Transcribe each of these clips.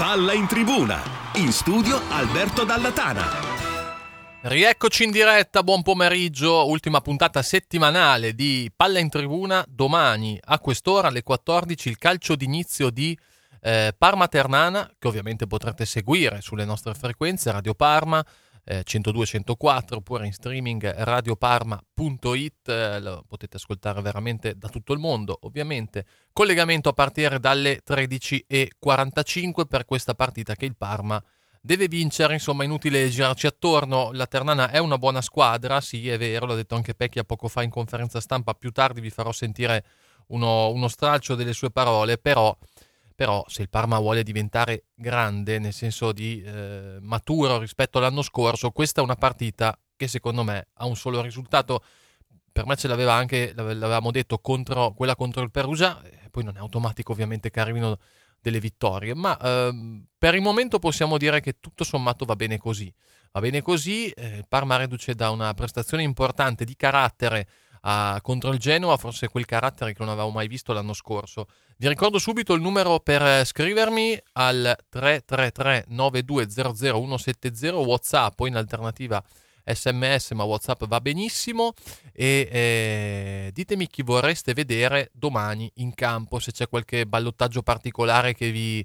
Palla in tribuna, in studio Alberto Dallatana. Rieccoci in diretta, buon pomeriggio, ultima puntata settimanale di Palla in Tribuna. Domani a quest'ora alle 14 il calcio d'inizio di Parma Ternana, che ovviamente potrete seguire sulle nostre frequenze Radio Parma 102-104 oppure in streaming radioparma.it, lo potete ascoltare veramente da tutto il mondo. Ovviamente collegamento a partire dalle 13:45 per questa partita che il Parma deve vincere, insomma inutile girarci attorno. La Ternana è una buona squadra, sì è vero, l'ha detto anche Pecchia poco fa in conferenza stampa, più tardi vi farò sentire uno stralcio delle sue parole, però se il Parma vuole diventare grande, nel senso di maturo rispetto all'anno scorso, questa è una partita che secondo me ha un solo risultato. Per me ce l'avevamo detto quella contro il Perugia, poi non è automatico ovviamente che arrivino delle vittorie, ma per il momento possiamo dire che tutto sommato va bene così. Va bene così, il Parma reduce da una prestazione importante di carattere contro il Genoa, forse quel carattere che non avevo mai visto l'anno scorso. Vi ricordo subito il numero per scrivermi al 333 9200 170, WhatsApp o in alternativa SMS, ma WhatsApp va benissimo. E ditemi chi vorreste vedere domani in campo, se c'è qualche ballottaggio particolare che vi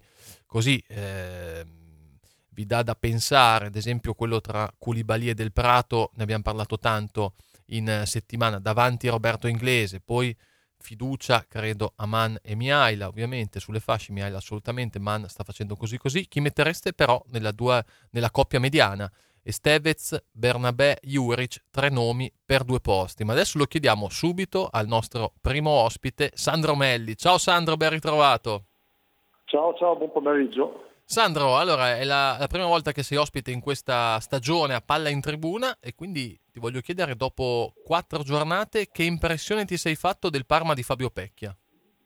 dà da pensare, ad esempio quello tra Koulibaly e Del Prato, ne abbiamo parlato tanto in settimana, davanti a Roberto Inglese, poi fiducia credo a Man e Mihaila, ovviamente sulle fasce Mihaila assolutamente, Man sta facendo così. Chi mettereste però nella coppia mediana? Estevez, Bernabé, Juric, 3 nomi per 2 posti. Ma adesso lo chiediamo subito al nostro primo ospite, Sandro Melli. Ciao Sandro, ben ritrovato. Ciao, buon pomeriggio. Sandro, allora è la prima volta che sei ospite in questa stagione a Palla in Tribuna e quindi ti voglio chiedere, dopo 4 giornate, che impressione ti sei fatto del Parma di Fabio Pecchia?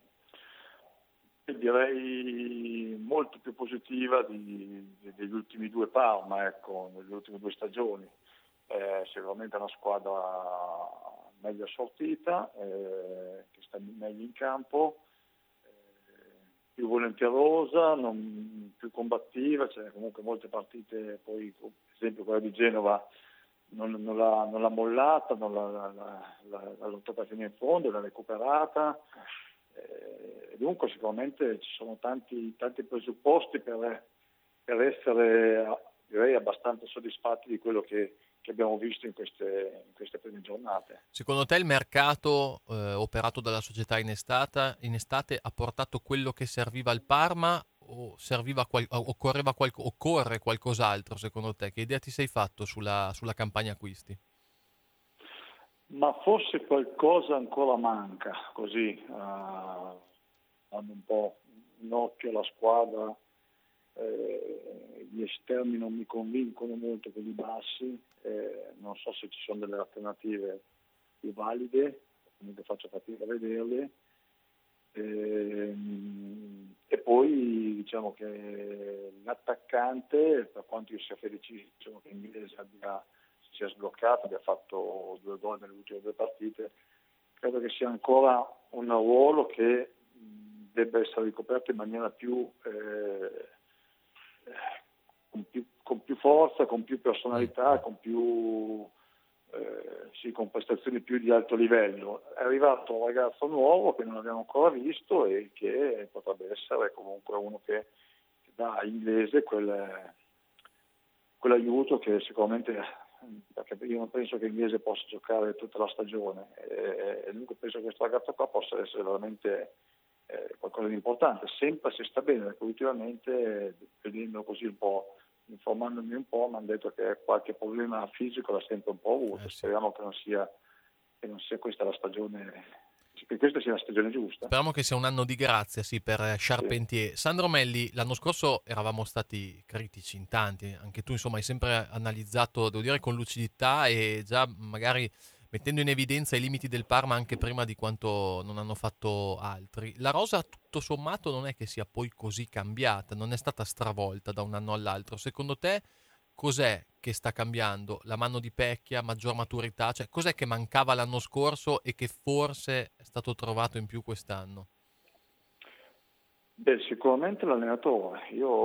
Direi molto più positiva degli ultimi 2 Parma, nelle ultime 2 stagioni. Sicuramente è una squadra meglio assortita, che sta meglio in campo, più volenterosa, più combattiva. C'è comunque molte partite, poi ad esempio quella di Genova non l'ha mollata, non l'ha lottata fino in fondo, l'ha recuperata. Dunque sicuramente ci sono tanti presupposti per essere, direi, abbastanza soddisfatti di quello che abbiamo visto in queste prime giornate. Secondo te il mercato operato dalla società in estate ha portato quello che serviva al Parma o occorre qualcos'altro secondo te? Che idea ti sei fatto sulla campagna acquisti? Ma forse qualcosa ancora manca, così dando un po' un occhio alla squadra. Gli esterni non mi convincono molto, quelli bassi, non so se ci sono delle alternative più valide, comunque faccio fatica a vederle. E poi diciamo che l'attaccante, per quanto io sia felicissimo che Inglese si sia sbloccato, abbia fatto 2 gol nelle ultime 2 partite, credo che sia ancora un ruolo che debba essere ricoperto in maniera con più forza, con più personalità, con prestazioni più di alto livello. È arrivato un ragazzo nuovo che non abbiamo ancora visto e che potrebbe essere comunque uno che dà a Inglese quell'aiuto che sicuramente, perché io non penso che Inglese possa giocare tutta la stagione, e dunque penso che questo ragazzo qua possa essere veramente qualcosa di importante, sempre se sta bene, perché ultimamente, vedendo così un po', informandomi un po', mi hanno detto che qualche problema fisico l'ha sempre un po' avuto. Sì. Speriamo che non sia questa la stagione, che questa sia la stagione giusta. Speriamo che sia un anno di grazia, sì, per Charpentier. Sì. Sandro Melli, l'anno scorso eravamo stati critici in tanti, anche tu insomma hai sempre analizzato, devo dire, con lucidità e già magari mettendo in evidenza i limiti del Parma anche prima di quanto non hanno fatto altri. La rosa tutto sommato non è che sia poi così cambiata, non è stata stravolta da un anno all'altro. Secondo te cos'è che sta cambiando? La mano di Pecchia, maggior maturità? Cioè, cos'è che mancava l'anno scorso e che forse è stato trovato in più quest'anno? Sicuramente l'allenatore. Io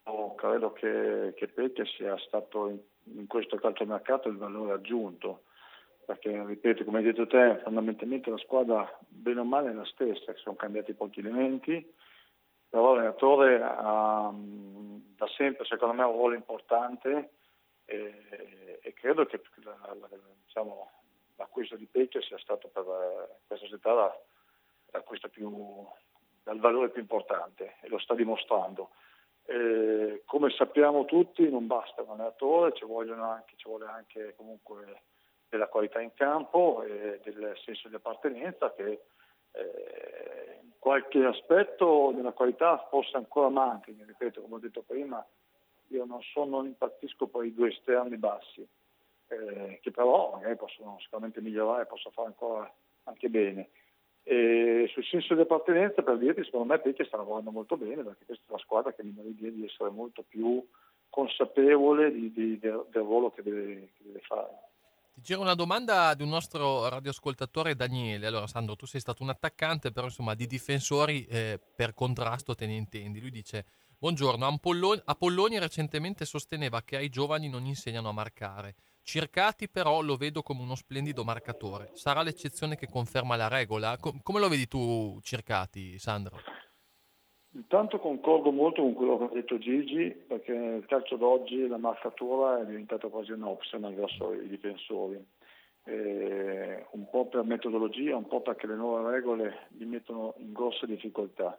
credo che Pecchia sia stato in questo calciomercato il valore aggiunto, perché ripeto, come hai detto te, fondamentalmente la squadra bene o male è la stessa, sono cambiati pochi elementi, però l'allenatore ha da sempre secondo me un ruolo importante e credo che diciamo, l'acquisto di Pecchia sia stato per questa società l'acquisto dal valore più importante e lo sta dimostrando. Come sappiamo tutti non basta un allenatore, ci vuole anche comunque della qualità in campo e del senso di appartenenza che qualche aspetto della qualità forse ancora manca. Mi ripeto, come ho detto prima, io non impazzisco per i due esterni bassi, che però magari possono sicuramente migliorare, possono fare ancora anche bene. E sul senso di appartenenza, per dirti, secondo me Pecchia sta lavorando molto bene, perché questa è una squadra che mi dà l'idea di essere molto più consapevole del ruolo che deve fare. Ti gira una domanda di un nostro radioascoltatore, Daniele. Allora, Sandro, tu sei stato un attaccante, però insomma di difensori per contrasto te ne intendi. Lui dice: buongiorno, Apolloni recentemente sosteneva che ai giovani non insegnano a marcare. Circati però lo vedo come uno splendido marcatore. Sarà l'eccezione che conferma la regola? Come lo vedi tu, Circati, Sandro? Intanto concordo molto con quello che ha detto Gigi, perché nel calcio d'oggi la marcatura è diventata quasi un optional verso i difensori, un po' per metodologia, un po' perché le nuove regole li mettono in grosse difficoltà.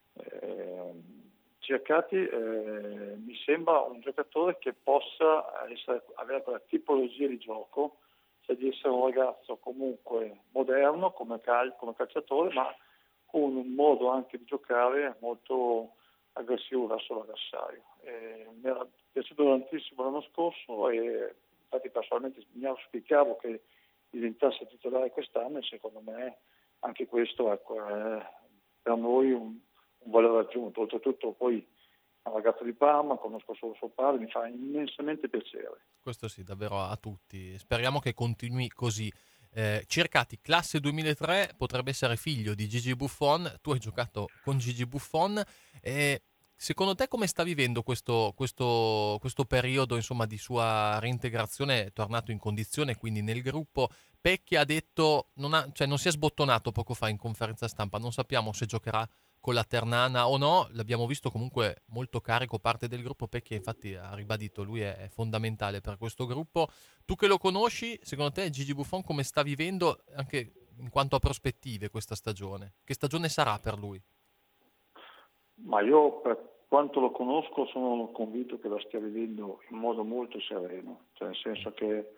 Cercati mi sembra un giocatore che possa avere quella tipologia di gioco, cioè di essere un ragazzo comunque moderno come calciatore, ma con un modo anche di giocare molto aggressivo verso l'avversario. Mi era piaciuto tantissimo l'anno scorso e infatti personalmente mi auspicavo che diventasse titolare quest'anno e secondo me anche questo è per noi un valore aggiunto. Oltretutto poi è un ragazzo di Parma, conosco solo suo padre, mi fa immensamente piacere. Questo sì, davvero a tutti. Speriamo che continui così. Cercati, classe 2003, potrebbe essere figlio di Gigi Buffon. Tu hai giocato con Gigi Buffon. Secondo te come sta vivendo questo periodo, insomma, di sua reintegrazione? È tornato in condizione, quindi nel gruppo. Pecchia ha detto, non si è sbottonato poco fa in conferenza stampa, non sappiamo se giocherà con la Ternana o no, l'abbiamo visto comunque molto carico parte del gruppo. Pecchia infatti ha ribadito, lui è fondamentale per questo gruppo. Tu che lo conosci, secondo te Gigi Buffon come sta vivendo anche in quanto a prospettive questa stagione? Che stagione sarà per lui? Ma io per quanto lo conosco sono convinto che lo stia vivendo in modo molto sereno, cioè nel senso che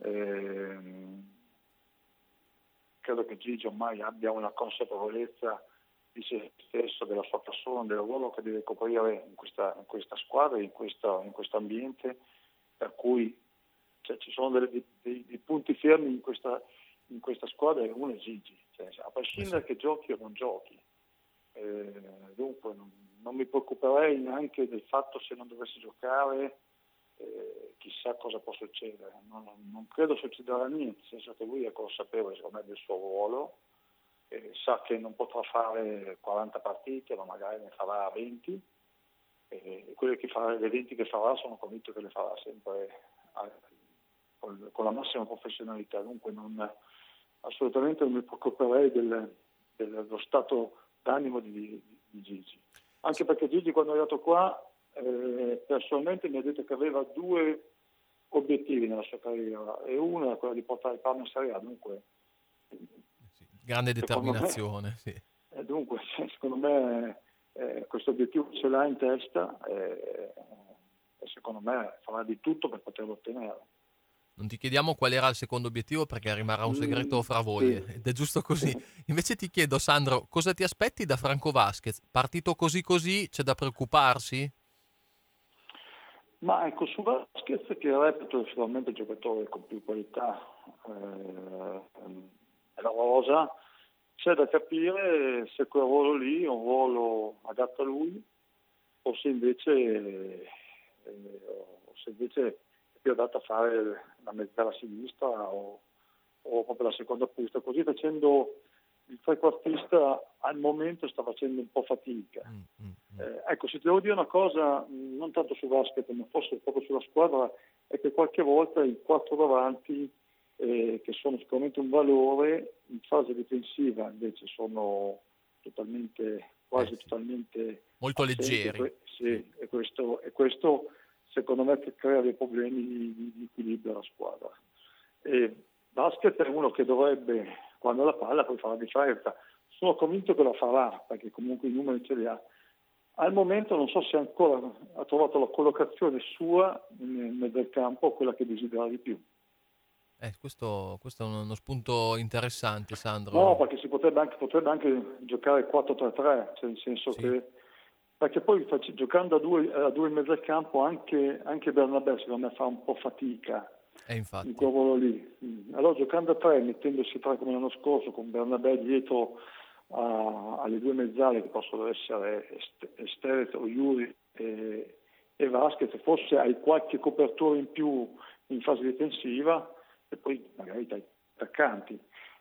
credo che Gigi ormai abbia una consapevolezza di se stesso, della sua persona, del ruolo che deve coprire in questa squadra, in questo ambiente, per cui ci sono dei punti fermi in questa squadra e uno è Gigi, cioè, a prescindere che giochi o non giochi. Dunque non mi preoccuperei neanche del fatto se non dovesse giocare, chissà cosa può succedere. Non credo succederà niente, nel senso che lui è consapevole secondo me del suo ruolo, sa che non potrà fare 40 partite, ma magari ne farà 20 e le 20 che farà sono convinto che le farà sempre con la massima professionalità. Dunque assolutamente non mi preoccuperei dello stato d'animo di Gigi, anche perché Gigi quando è arrivato qua personalmente mi ha detto che aveva due obiettivi nella sua carriera e uno era quello di portare il Parma in Serie A, dunque grande determinazione, sì. Dunque secondo me questo obiettivo ce l'ha in testa e secondo me farà di tutto per poterlo ottenere. Non ti chiediamo qual era il secondo obiettivo perché rimarrà un segreto fra voi, sì. ed è giusto così. Invece ti chiedo, Sandro, cosa ti aspetti da Franco Vasquez? Partito così c'è da preoccuparsi? Ma ecco, su Vasquez, che reputo sicuramente il giocatore con più qualità della rosa, c'è da capire se quel ruolo lì è un ruolo adatto a lui o se invece è più adatto a fare la mezzala sinistra o proprio la seconda punta. Così facendo il trequartista al momento sta facendo un po' fatica. Ecco, se ti devo dire una cosa, non tanto su basket, ma forse proprio sulla squadra, è che qualche volta i quattro davanti, che sono sicuramente un valore, in fase difensiva invece sono quasi totalmente molto assenti. leggeri. Sì, e questo secondo me crea dei problemi di equilibrio alla squadra. E basket è uno che dovrebbe, quando la palla, poi fa la differenza. Sono convinto che lo farà, perché comunque i numeri ce li ha. Al momento non so se ancora ha trovato la collocazione sua nel campo, quella che desidera di più. Questo è uno spunto interessante, Sandro. No, perché si potrebbe anche giocare 4-3-3, cioè nel senso che, perché poi giocando a due in mezzo al campo anche Bernabé secondo me fa un po' fatica infatti. in quel ruolo lì. Allora giocando a tre, mettendosi tre come l'anno scorso, con Bernabé dietro alle due mezzali che possono essere Sterez o Yuri e Vasquez, forse hai qualche copertura in più in fase difensiva e poi magari dai attaccanti.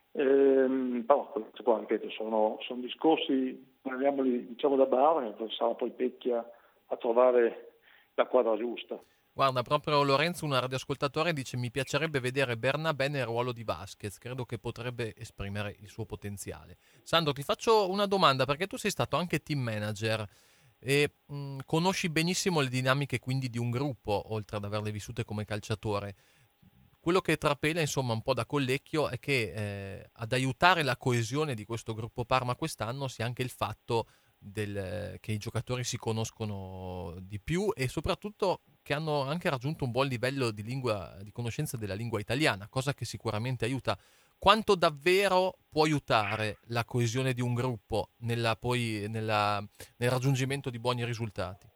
Però qua, ripeto, sono discorsi, parliamoli diciamo da bar, sarà poi Pecchia a trovare la quadra giusta. Guarda, proprio Lorenzo, un radioascoltatore, dice: mi piacerebbe vedere Bernabé nel ruolo di Vasquez, credo che potrebbe esprimere il suo potenziale. Sandro, ti faccio una domanda, perché tu sei stato anche team manager e conosci benissimo le dinamiche quindi di un gruppo, oltre ad averle vissute come calciatore. Quello che trapela insomma un po' da collecchio è che ad aiutare la coesione di questo gruppo Parma quest'anno sia anche il fatto che i giocatori si conoscono di più e soprattutto che hanno anche raggiunto un buon livello di conoscenza della lingua italiana, cosa che sicuramente aiuta. Quanto davvero può aiutare la coesione di un gruppo nel raggiungimento di buoni risultati?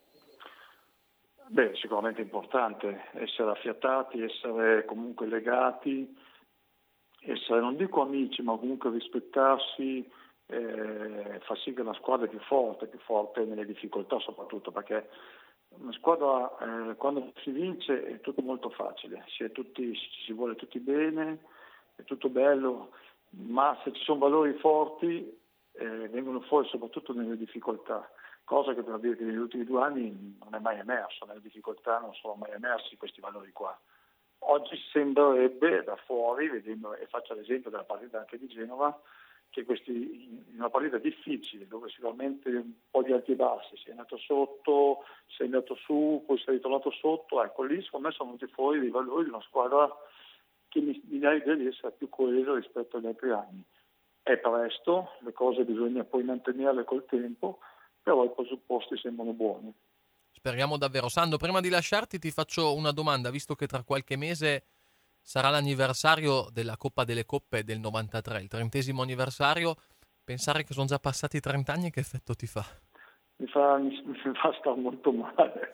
Beh, sicuramente è importante essere affiatati, essere comunque legati, essere, non dico amici, ma comunque rispettarsi, fa sì che una squadra è più forte nelle difficoltà soprattutto, perché una squadra quando si vince è tutto molto facile, si vuole tutti bene, è tutto bello, ma se ci sono valori forti vengono fuori soprattutto nelle difficoltà. Cosa che per dire che negli ultimi 2 anni non è mai emerso, nelle difficoltà non sono mai emersi questi valori qua. Oggi sembrerebbe da fuori, vedendo, e faccio l'esempio della partita anche di Genova, che in una partita difficile, dove sicuramente un po' di alti e bassi, sei andato sotto, sei andato su, poi sei ritornato sotto, ecco lì secondo me sono venuti fuori dei valori di una squadra che mi dà l'idea di essere più coesa rispetto agli altri anni. È presto, le cose bisogna poi mantenerle col tempo, però i presupposti sembrano buoni. Speriamo davvero. Sandro, prima di lasciarti ti faccio una domanda, visto che tra qualche mese sarà l'anniversario della Coppa delle Coppe del 93, il 30° anniversario. Pensare che sono già passati 30 anni, che effetto ti fa? Mi fa star molto male,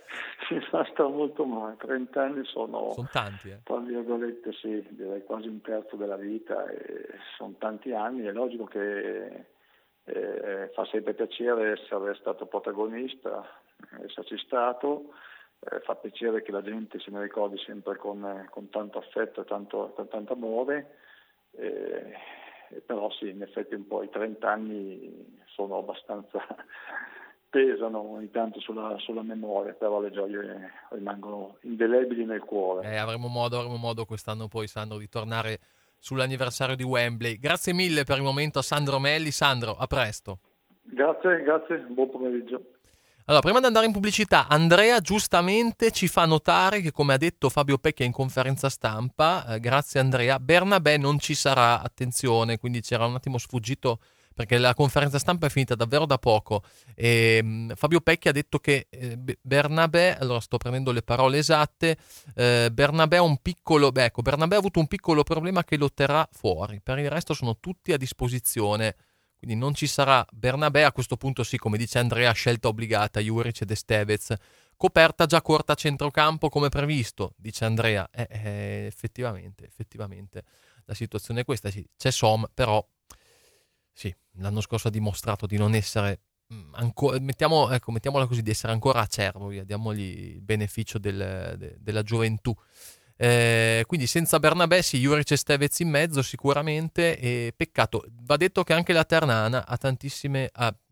30 anni sono tanti, tra virgolette, sì, direi quasi un terzo della vita, e sono tanti anni. È logico che fa sempre piacere essere stato protagonista, esserci stato, fa piacere che la gente se ne ricordi sempre con tanto affetto e tanto amore, però sì, in effetti un po' i 30 anni sono abbastanza pesano ogni tanto sulla memoria, però le gioie rimangono indelebili nel cuore. Avremo modo quest'anno poi, Sandro, di tornare sull'anniversario di Wembley. Grazie mille per il momento a Sandro Melli. Sandro, a presto. Grazie, buon pomeriggio. Allora, prima di andare in pubblicità, Andrea giustamente ci fa notare che, come ha detto Fabio Pecchia in conferenza stampa, grazie Andrea, Bernabé non ci sarà, attenzione, quindi c'era un attimo sfuggito perché la conferenza stampa è finita davvero da poco. Fabio Pecchia ha detto che Bernabé, allora sto prendendo le parole esatte, Bernabé Bernabé ha avuto un piccolo problema che lo terrà fuori, per il resto sono tutti a disposizione. Quindi non ci sarà Bernabé, a questo punto sì, come dice Andrea, scelta obbligata, Juric ed Estevez. Coperta già corta a centrocampo come previsto, dice Andrea. Effettivamente, la situazione è questa, sì. C'è Som, però sì, l'anno scorso ha dimostrato di non essere, mettiamola così, di essere ancora acerbo, diamogli il beneficio della gioventù. Quindi senza Bernabé sì, Juric e Stevez in mezzo sicuramente, e peccato. Va detto che anche la Ternana ha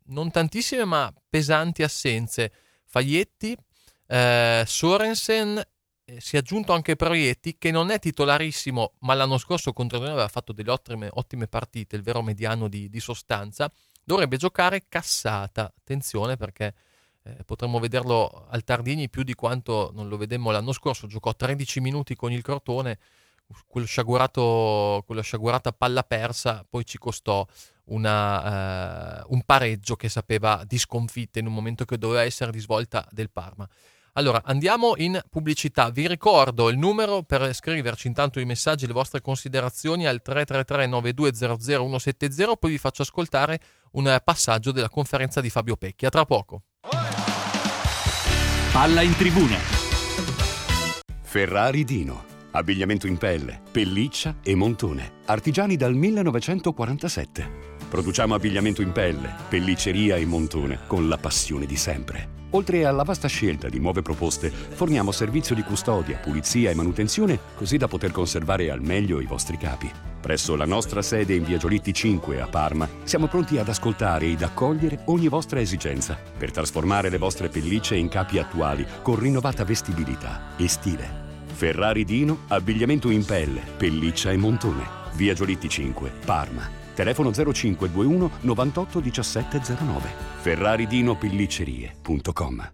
non tantissime ma pesanti assenze. Faglietti, Sorensen, si è aggiunto anche Proietti, che non è titolarissimo, ma l'anno scorso contro noi aveva fatto delle ottime partite, il vero mediano di sostanza. Dovrebbe giocare Cassata, attenzione perché potremmo vederlo al Tardini più di quanto non lo vedemmo l'anno scorso. Giocò 13 minuti con il Crotone, quella sciagurata palla persa poi ci costò un pareggio che sapeva di sconfitta in un momento che doveva essere di svolta del Parma. Allora, andiamo in pubblicità. Vi ricordo il numero per scriverci intanto i messaggi, le vostre considerazioni al 333-9200-170, poi vi faccio ascoltare un passaggio della conferenza di Fabio Pecchi. A tra poco. Palla in tribuna. Ferrari Dino. Abbigliamento in pelle, pelliccia e montone. Artigiani dal 1947. Produciamo abbigliamento in pelle, pellicceria e montone con la passione di sempre. Oltre alla vasta scelta di nuove proposte, forniamo servizio di custodia, pulizia e manutenzione, così da poter conservare al meglio i vostri capi. Presso la nostra sede in via Giolitti 5 a Parma, siamo pronti ad ascoltare ed accogliere ogni vostra esigenza per trasformare le vostre pellicce in capi attuali con rinnovata vestibilità e stile. Ferrari Dino, abbigliamento in pelle, pelliccia e montone. Via Giolitti 5, Parma. Telefono 0521 98 1709. ferraridinopelliccerie.com.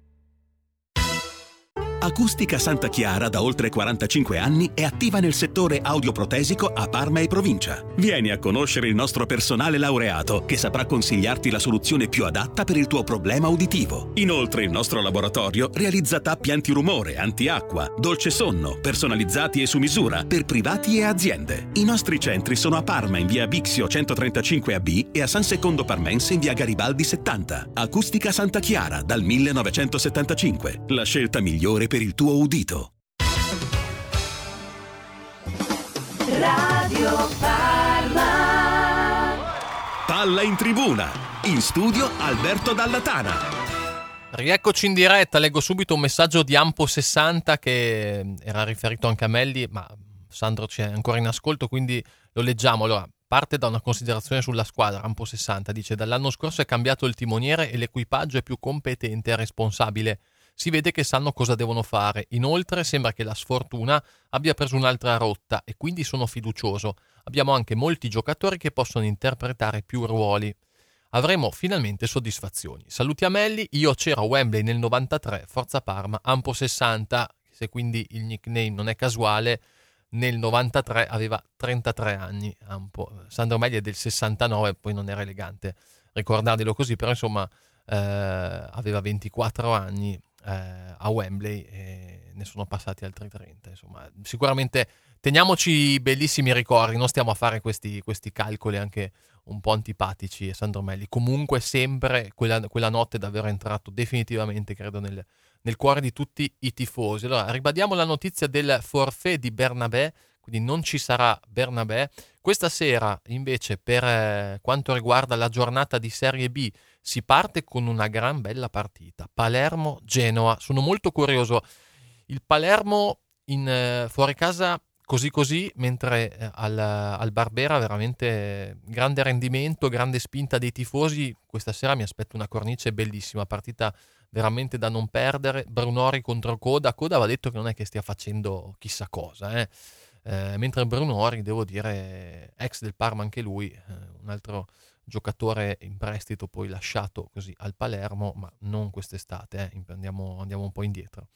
Acustica Santa Chiara da oltre 45 anni è attiva nel settore audioprotesico a Parma e provincia. Vieni a conoscere il nostro personale laureato che saprà consigliarti la soluzione più adatta per il tuo problema uditivo. Inoltre il nostro laboratorio realizza tappi antirumore, antiacqua, dolce sonno, personalizzati e su misura per privati e aziende. I nostri centri sono a Parma in via Bixio 135AB e a San Secondo Parmense in via Garibaldi 70. Acustica Santa Chiara dal 1975. La scelta migliore per il tuo udito. Radio Parma. Palla in tribuna. In studio Alberto Dallatana. Rieccoci in diretta, leggo subito un messaggio di Ampo60 che era riferito anche a Melli, ma Sandro c'è ancora in ascolto, quindi lo leggiamo. Allora, parte da una considerazione sulla squadra. Ampo60 dice: dall'anno scorso è cambiato il timoniere e l'equipaggio è più competente e responsabile. Si vede che sanno cosa devono fare. Inoltre sembra che la sfortuna abbia preso un'altra rotta e quindi sono fiducioso. Abbiamo anche molti giocatori che possono interpretare più ruoli. Avremo finalmente soddisfazioni. Saluti a Melli, io c'ero a Wembley nel 93, Forza Parma, Ampo60, se quindi il nickname non è casuale, nel 93 aveva 33 anni. Sandro Melli è del 69, poi non era elegante ricordarglielo così, però insomma aveva 24 anni a Wembley e ne sono passati altri 30. Insomma, sicuramente teniamoci bellissimi ricordi, non stiamo a fare questi calcoli anche un po' antipatici a Sandro Melli. Comunque sempre quella notte è davvero entrato definitivamente, credo, nel cuore di tutti i tifosi. Allora, ribadiamo la notizia del forfait di Bernabé, quindi non ci sarà Bernabé. Questa sera invece per quanto riguarda la giornata di Serie B si parte con una gran bella partita, Palermo-Genoa. Sono molto curioso. Il Palermo in fuori casa così, mentre al Barbera veramente grande rendimento, grande spinta dei tifosi. Questa sera mi aspetto una cornice bellissima, partita veramente da non perdere. Brunori contro Coda va detto che non è che stia facendo chissà cosa, mentre Brunori, devo dire, ex del Parma anche lui, un altro giocatore in prestito poi lasciato così al Palermo, ma non quest'estate, andiamo un po' indietro.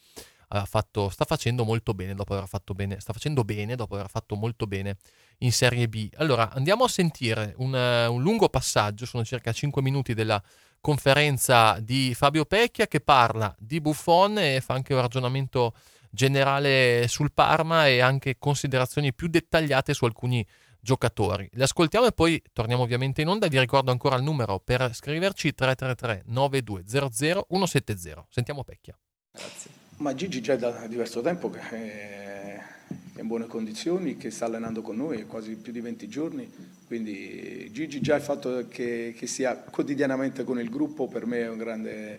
Sta facendo molto bene dopo aver fatto bene, sta facendo bene dopo aver fatto molto bene in Serie B. Allora andiamo a sentire un lungo passaggio, sono circa 5 minuti della conferenza di Fabio Pecchia, che parla di Buffon e fa anche un ragionamento generale sul Parma e anche considerazioni più dettagliate su alcuni giocatori. Le ascoltiamo e poi torniamo ovviamente in onda. Vi ricordo ancora il numero per scriverci: 333 9200 170. Sentiamo Pecchia. Grazie. Ma Gigi già da diverso tempo che è in buone condizioni, che sta allenando con noi quasi più di 20 giorni, quindi Gigi già il fatto che sia quotidianamente con il gruppo per me è un grande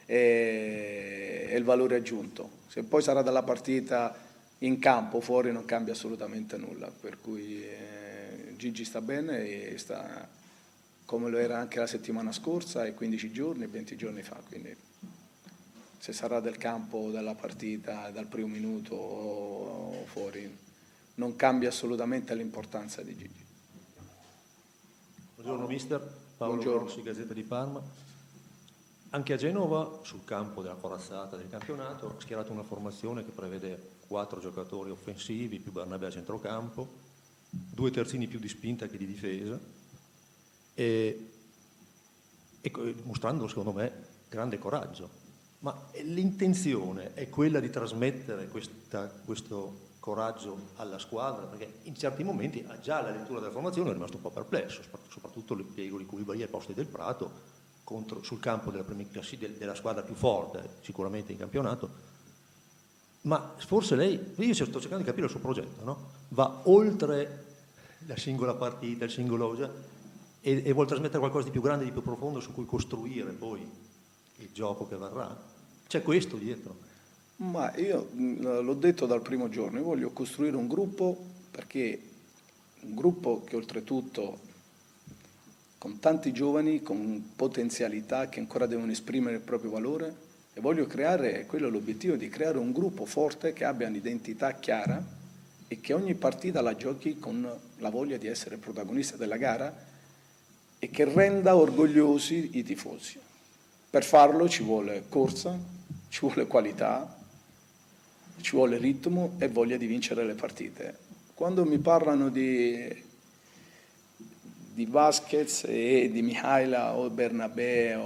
è il valore aggiunto. Se poi sarà dalla partita in campo, fuori, non cambia assolutamente nulla, per cui Gigi sta bene e sta come lo era anche la settimana scorsa e 15 giorni, 20 giorni fa, quindi se sarà del campo, della partita, dal primo minuto o fuori, non cambia assolutamente l'importanza di Gigi. Buongiorno mister, Paolo Grossi, Gazzetta di Parma. Anche a Genova, sul campo della corazzata del campionato, ha schierato una formazione che prevede 4 giocatori offensivi, più Bernabé a centrocampo, 2 terzini più di spinta che di difesa, e mostrando secondo me grande coraggio. Ma l'intenzione è quella di trasmettere questo coraggio alla squadra, perché in certi momenti già alla lettura della formazione è rimasto un po' perplesso, soprattutto l'impiego di Koulibaly ai posti del Prato sul campo della squadra più forte sicuramente in campionato. Ma forse lei, io sto cercando di capire il suo progetto, no? Va oltre la singola partita, il singolo, e vuol trasmettere qualcosa di più grande, di più profondo su cui costruire poi il gioco che verrà. C'è questo dietro. Ma io l'ho detto dal primo giorno, io voglio costruire un gruppo, perché un gruppo che oltretutto con tanti giovani, con potenzialità che ancora devono esprimere il proprio valore, e voglio creare, quello è l'obiettivo, di creare un gruppo forte che abbia un'identità chiara e che ogni partita la giochi con la voglia di essere protagonista della gara e che renda orgogliosi i tifosi. Per farlo ci vuole corsa, ci vuole qualità, ci vuole ritmo e voglia di vincere le partite. Quando mi parlano di Vasquez e di Mihaila o Bernabé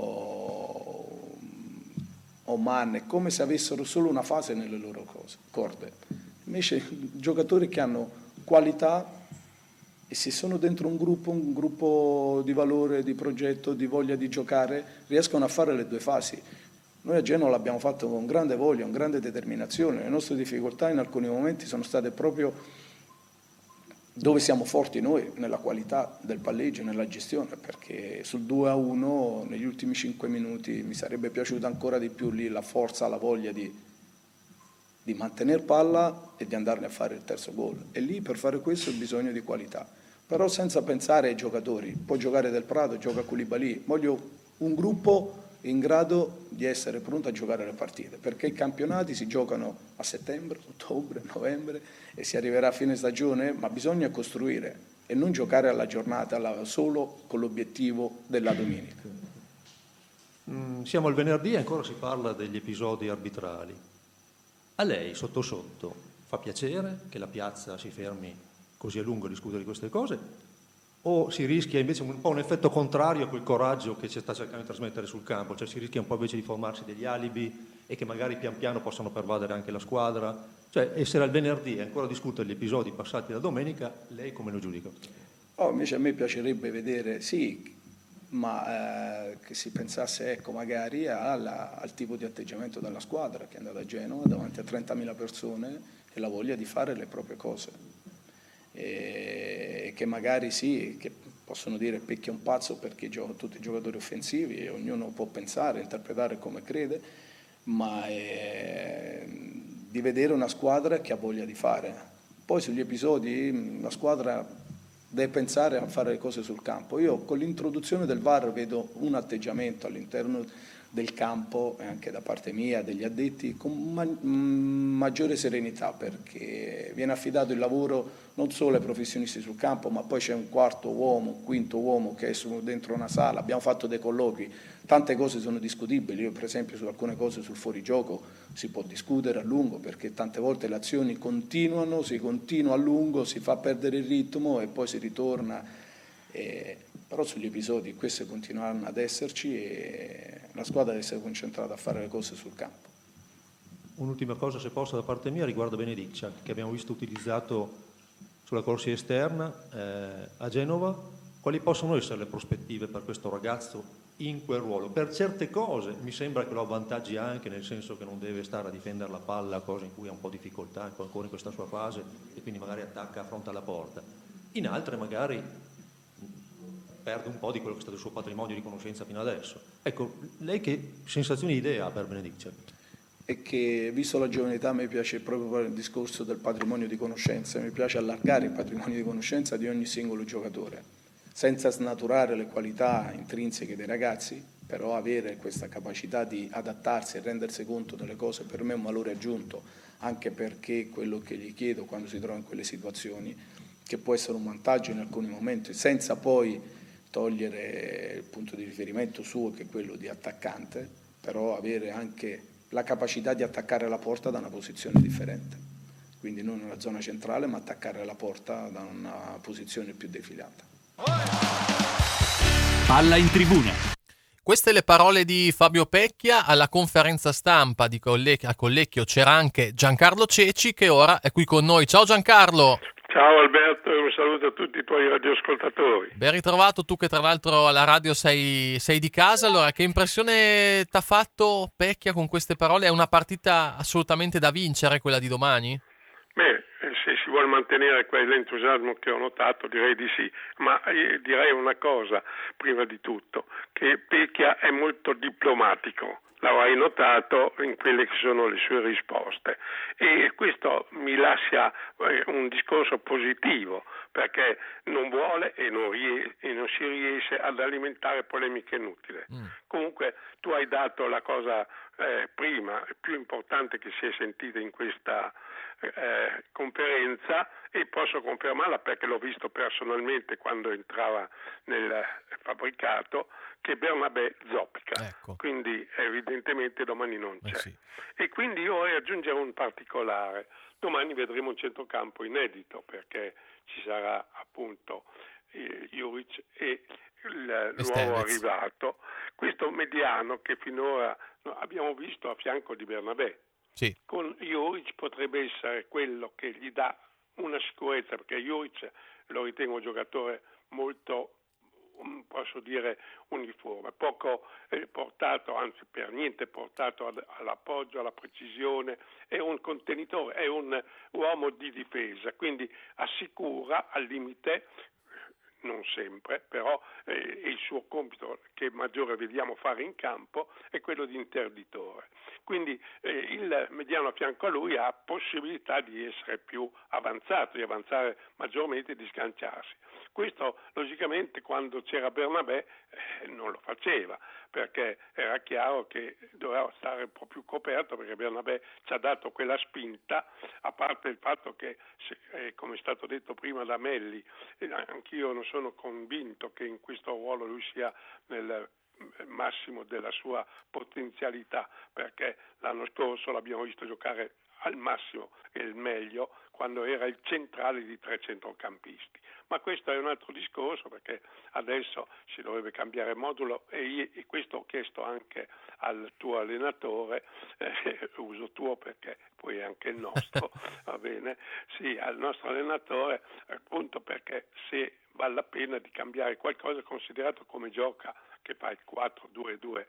o Man, è come se avessero solo una fase nelle loro corde. Invece giocatori che hanno qualità e se sono dentro un gruppo di valore, di progetto, di voglia di giocare, riescono a fare le 2 fasi. Noi a Genova l'abbiamo fatto con grande voglia, con grande determinazione. Le nostre difficoltà in alcuni momenti sono state proprio dove siamo forti noi, nella qualità del palleggio, nella gestione, perché sul 2-1 negli ultimi 5 minuti mi sarebbe piaciuta ancora di più lì la forza, la voglia di mantenere palla e di andarne a fare il terzo gol. E lì per fare questo ho bisogno di qualità. Però senza pensare ai giocatori. Può giocare Del Prato, gioca Koulibaly. Voglio un gruppo in grado di essere pronto a giocare le partite, perché i campionati si giocano a settembre, ottobre, novembre e si arriverà a fine stagione, ma bisogna costruire e non giocare alla giornata solo con l'obiettivo della domenica. Siamo al venerdì e ancora si parla degli episodi arbitrali. A lei, sotto sotto, fa piacere che la piazza si fermi così a lungo a discutere di queste cose? O si rischia invece un po' un effetto contrario a quel coraggio che ci sta cercando di trasmettere sul campo? Cioè si rischia un po' invece di formarsi degli alibi e che magari pian piano possano pervadere anche la squadra? Cioè essere al venerdì e ancora discutere gli episodi passati la domenica, lei come lo giudica? Invece a me piacerebbe vedere, sì, ma che si pensasse, ecco, magari al tipo di atteggiamento della squadra che è andata a Genova davanti a 30.000 persone e la voglia di fare le proprie cose. E che magari sì, che possono dire Pecchi è un pazzo perché gioca tutti i giocatori offensivi e ognuno può pensare, interpretare come crede, ma di vedere una squadra che ha voglia di fare. Poi sugli episodi la squadra deve pensare a fare le cose sul campo. Io con l'introduzione del VAR vedo un atteggiamento all'interno del campo e anche da parte mia, degli addetti, con maggiore serenità, perché viene affidato il lavoro non solo ai professionisti sul campo, ma poi c'è un quarto uomo, un quinto uomo che è dentro una sala. Abbiamo fatto dei colloqui, tante cose sono discutibili. Io per esempio su alcune cose sul fuorigioco si può discutere a lungo, perché tante volte le azioni continuano, si continua a lungo, si fa perdere il ritmo e poi si ritorna. Però sugli episodi queste continueranno ad esserci e la squadra deve essere concentrata a fare le cose sul campo. Un'ultima cosa, se posso, da parte mia riguardo Benediccia, che abbiamo visto utilizzato sulla corsia esterna a Genova. Quali possono essere le prospettive per questo ragazzo in quel ruolo? Per certe cose mi sembra che lo avvantaggi anche, nel senso che non deve stare a difendere la palla, cosa in cui ha un po' di difficoltà ancora in questa sua fase, e quindi magari attacca a fronte alla porta. In altre magari perde un po' di quello che è stato il suo patrimonio di conoscenza fino adesso. Ecco, lei che sensazioni e idee ha per Benediccia? E che, visto la giovane età, a me piace proprio il discorso del patrimonio di conoscenza, mi piace allargare il patrimonio di conoscenza di ogni singolo giocatore, senza snaturare le qualità intrinseche dei ragazzi, però avere questa capacità di adattarsi e rendersi conto delle cose per me è un valore aggiunto, anche perché quello che gli chiedo quando si trova in quelle situazioni, che può essere un vantaggio in alcuni momenti, senza poi togliere il punto di riferimento suo che è quello di attaccante, però avere anche la capacità di attaccare la porta da una posizione differente, quindi non nella zona centrale ma attaccare la porta da una posizione più defilata. Palla in tribuna. Queste le parole di Fabio Pecchia. Alla conferenza stampa a Collecchio c'era anche Giancarlo Ceci, che ora è qui con noi. Ciao Giancarlo. Ciao Alberto e un saluto a tutti i tuoi radioascoltatori. Ben ritrovato, tu che tra l'altro alla radio sei di casa. Allora, che impressione t'ha fatto Pecchia con queste parole? È una partita assolutamente da vincere quella di domani? Beh, se si vuole mantenere quell'entusiasmo che ho notato direi di sì, ma direi una cosa prima di tutto, che Pecchia è molto diplomatico. L'avrai notato in quelle che sono le sue risposte e questo mi lascia un discorso positivo, perché non vuole e non si riesce ad alimentare polemiche inutili. Comunque tu hai dato la cosa prima più importante che si è sentita in questa conferenza, e posso confermarla perché l'ho visto personalmente quando entrava nel fabbricato, che Bernabé zoppica, ecco. Quindi evidentemente domani non c'è. Sì. E quindi io vorrei aggiungere un particolare: domani vedremo un centrocampo inedito, perché ci sarà appunto Juric e l'uomo arrivato, questo mediano che finora abbiamo visto a fianco di Bernabé. Sì. Con Juric potrebbe essere quello che gli dà una sicurezza, perché Juric lo ritengo un giocatore molto, posso dire, uniforme, poco portato, anzi per niente portato all'appoggio, alla precisione, è un contenitore, è un uomo di difesa, quindi assicura al limite, non sempre, però il suo compito che maggiore vediamo fare in campo è quello di interditore. Quindi il mediano a fianco a lui ha possibilità di essere più avanzato, di avanzare maggiormente e di sganciarsi. Questo logicamente quando c'era Bernabé non lo faceva, perché era chiaro che doveva stare un po' più coperto, perché Bernabé ci ha dato quella spinta, a parte il fatto che, come è stato detto prima da Melli, anch'io non sono convinto che in questo ruolo lui sia nel massimo della sua potenzialità, perché l'anno scorso l'abbiamo visto giocare al massimo e il meglio quando era il centrale di 3 centrocampisti. Ma questo è un altro discorso, perché adesso si dovrebbe cambiare modulo e questo ho chiesto anche al tuo allenatore, uso tuo perché poi è anche il nostro, va bene? Sì, al nostro allenatore, appunto perché se vale la pena di cambiare qualcosa, considerato come gioca, che fa il 4-2-2,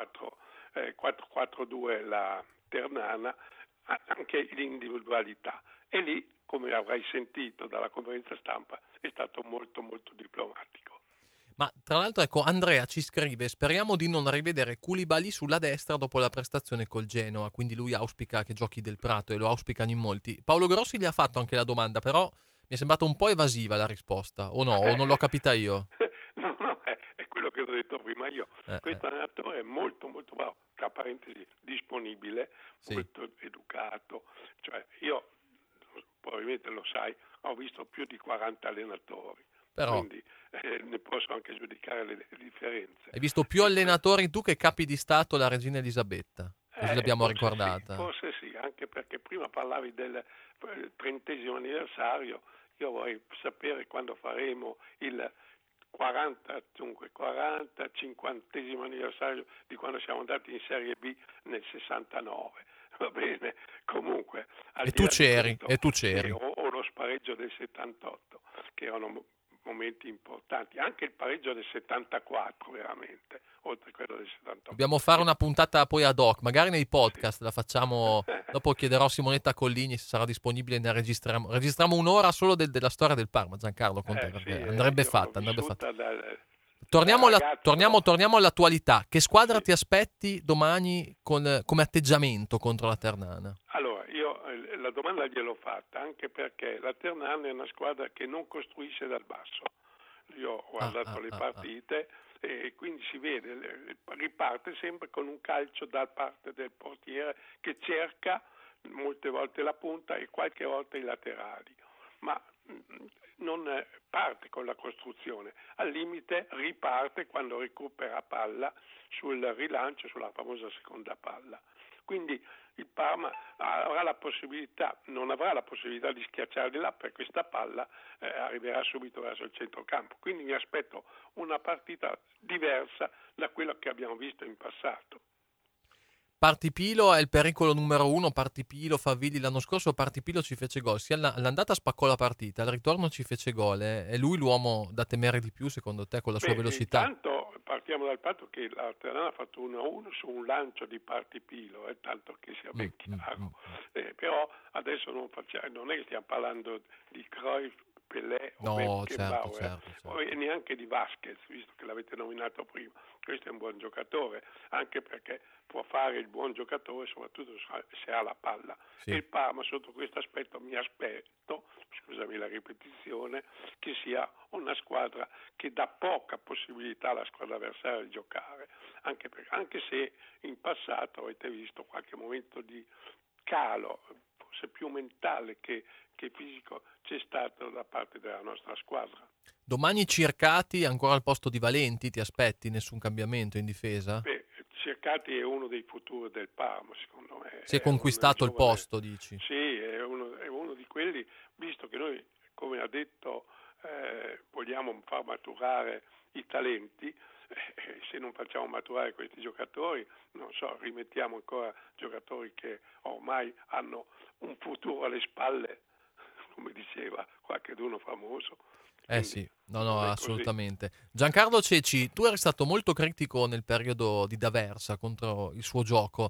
4-4-2 la Ternana, anche l'individualità. E lì, come avrai sentito dalla conferenza stampa, è stato molto molto diplomatico. Ma tra l'altro, ecco, Andrea ci scrive: speriamo di non rivedere Koulibaly sulla destra dopo la prestazione col Genoa, quindi lui auspica che giochi Del Prato e lo auspicano in molti. Paolo Grossi gli ha fatto anche la domanda, però mi è sembrata un po' evasiva la risposta, o no? O non l'ho capita io? No, è quello che ho detto prima io. Questo allenatore è molto molto bravo, tra parentesi disponibile, sì, molto educato. Cioè io, probabilmente lo sai, ho visto più di 40 allenatori, però quindi ne posso anche giudicare le differenze. Hai visto più allenatori tu che capi di Stato la regina Elisabetta, così l'abbiamo ricordata. Sì, forse sì, anche perché prima parlavi del 30° anniversario, io vorrei sapere quando faremo il 50° anniversario di quando siamo andati in Serie B nel 69, va bene? Comunque, e tu c'eri. O lo spareggio del 78, che erano momenti importanti, anche il pareggio del 74 veramente, oltre a quello del 78. Dobbiamo fare una puntata poi ad hoc, magari nei podcast, sì, la facciamo, dopo chiederò a Simonetta Collini se sarà disponibile, ne registriamo un'ora solo della storia del Parma, Giancarlo, con te, perché andrebbe fatta. Torniamo all'attualità. Che squadra ti aspetti domani come atteggiamento contro la Ternana? Allora, io la domanda gliel'ho fatta anche perché la Ternana è una squadra che non costruisce dal basso. io ho guardato le partite e quindi si vede, riparte sempre con un calcio da parte del portiere che cerca molte volte la punta e qualche volta i laterali, ma non parte con la costruzione, al limite riparte quando recupera palla sul rilancio, sulla famosa seconda palla. Quindi il Parma non avrà la possibilità di schiacciarli là, per questa palla arriverà subito verso il centrocampo. Quindi mi aspetto una partita diversa da quello che abbiamo visto in passato. Partipilo è il pericolo numero uno. Partipilo, Favilli l'anno scorso Partipilo ci fece gol, sia all'andata spaccò la partita, al ritorno ci fece gol. È lui l'uomo da temere di più secondo te, con la sua velocità? Intanto partiamo dal fatto che la Ternana ha fatto 1-1 su un lancio di Partipilo, tanto che sia ben chiaro. Però adesso non è che stiamo parlando di Cruyff, Pelé o Beckenbauer, e neanche di Vasquez, visto che l'avete nominato prima. Questo è un buon giocatore, anche perché può fare il buon giocatore soprattutto se ha la palla. Sì. E il Parma sotto questo aspetto mi aspetto, scusami la ripetizione, che sia una squadra che dà poca possibilità alla squadra avversaria di giocare, anche se in passato avete visto qualche momento di calo, forse più mentale che fisico, c'è stato da parte della nostra squadra. Domani Circati ancora al posto di Valenti, ti aspetti nessun cambiamento in difesa? Circati è uno dei futuri del Parma, secondo me. Si è conquistato il posto, dici? Sì, è uno di quelli, visto che noi, come ha detto, vogliamo far maturare i talenti. Se non facciamo maturare questi giocatori, non so, rimettiamo ancora giocatori che ormai hanno un futuro alle spalle, come diceva qualcheduno famoso. Quindi, sì, no, assolutamente. Così. Giancarlo Ceci, tu eri stato molto critico nel periodo di D'Aversa contro il suo gioco.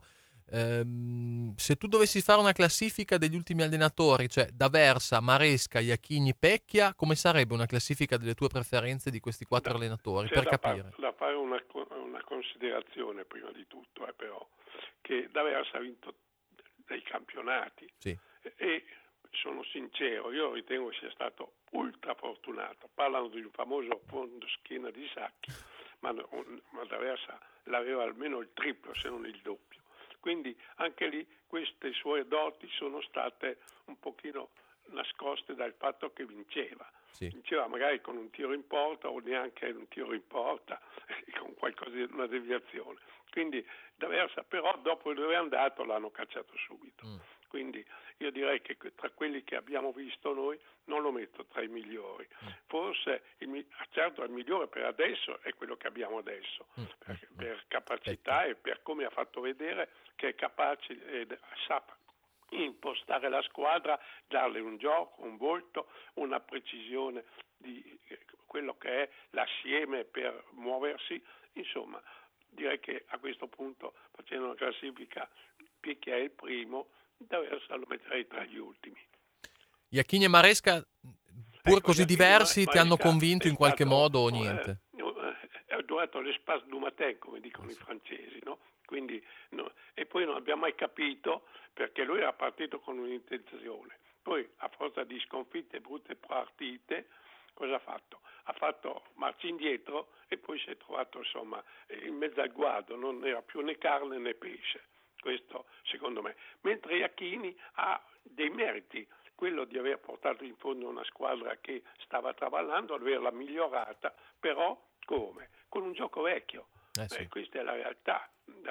Se tu dovessi fare una classifica degli ultimi allenatori, cioè D'Aversa, Maresca, Iachini, Pecchia, come sarebbe una classifica delle tue preferenze di questi 4 allenatori, per capire? Da fare una considerazione prima di tutto, però, che D'Aversa ha vinto dei campionati, sì. E sono sincero, io ritengo sia stato ultra fortunato. Parlano di un famoso fondo schiena di Sacchi, ma D'Aversa l'aveva almeno il triplo, se non il doppio. Quindi anche lì queste sue doti sono state un pochino nascoste dal fatto che vinceva. Sì. Vinceva magari con un tiro in porta o neanche un tiro in porta, con qualcosa di una deviazione. Quindi D'Aversa, però dopo dove è andato l'hanno cacciato subito. Quindi io direi che tra quelli che abbiamo visto noi non lo metto tra i migliori. Forse certo il migliore per adesso è quello che abbiamo adesso, per capacità e per come ha fatto vedere che è capace e sa impostare la squadra, darle un gioco, un volto, una precisione di quello che è l'assieme per muoversi. Insomma, direi che a questo punto, facendo una classifica, Pecchia è il primo, D'Aversa lo metterei tra gli ultimi. Iachini e Maresca, pur così diversi, ti hanno convinto in qualche modo o niente? È durato l'espace du matin, come dicono i francesi, no? Quindi, no. E poi non abbiamo mai capito perché lui era partito con un'intenzione. Poi, a forza di sconfitte, brutte partite, cosa ha fatto? Ha fatto marcia indietro e poi si è trovato, insomma, in mezzo al guado, non era più né carne né pesce. Questo secondo me. Mentre Iachini ha dei meriti, quello di aver portato in fondo una squadra che stava traballando, averla migliorata, però come? Con un gioco vecchio. Sì. Questa è la realtà,